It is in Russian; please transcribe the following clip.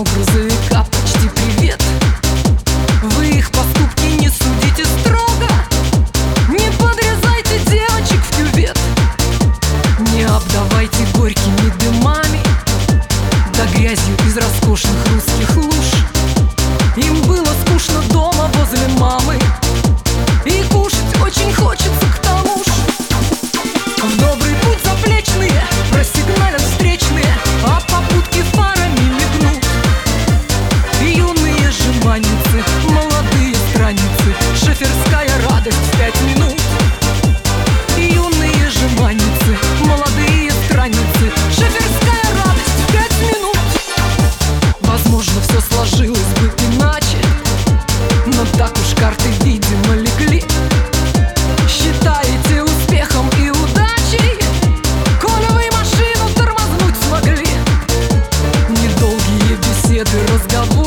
грузовика почти привет. Вы их поступки не судите строго, не подрезайте девочек в кювет, не обдавайте горькими дымами да грязью из роскошных русских луж. Им было скучно дома возле мамы, и кушать очень хочется к тому ж. В добрый путь заплечные просигналят встречные, а попутки фарами мигнут. Юные жеманницы, молодые странницы, шоферская радость в 5 минут. Юные жеманницы, молодые странницы, шоферская радость в 5 минут. Возможно, все сложилось бы иначе, но так уж карты, видимо, легли. Считаете успехом и удачей, коль вы машину тормознуть смогли. Недолгие беседы, разговоры